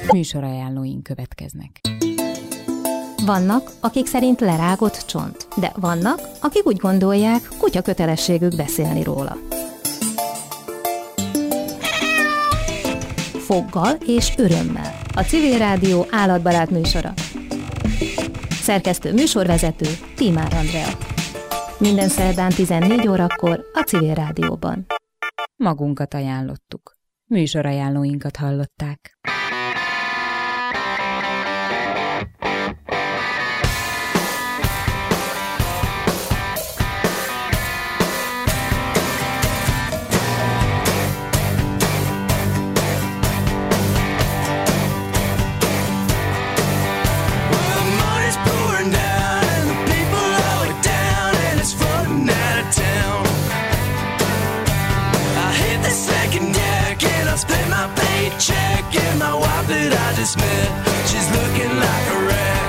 Műsorajánlóink következnek. Vannak, akik szerint lerágott csont, de vannak, akik úgy gondolják, kutya kötelességük beszélni róla. Foggal és örömmel. A Civil Rádió állatbarát műsora. Szerkesztő műsorvezető Tímár Andrea. Minden szerdán 14 órakor a Civil Rádióban. Magunkat ajánlottuk. Műsorajánlóinkat hallották. Split my paycheck and my wife that I just met. She's looking like a wreck.